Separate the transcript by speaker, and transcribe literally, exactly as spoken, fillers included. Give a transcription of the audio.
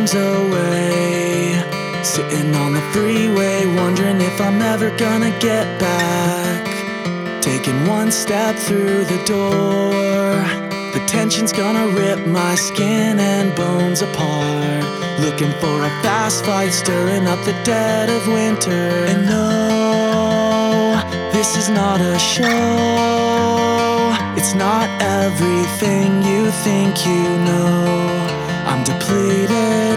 Speaker 1: times away, sitting on the freeway, wondering if I'm ever gonna get back. Taking one step through the door, the tension's gonna rip my skin and bones apart. Looking for a fast fight, stirring up the dead of winter. And no, this is not a show. It's not everything you think you know. I'm depleted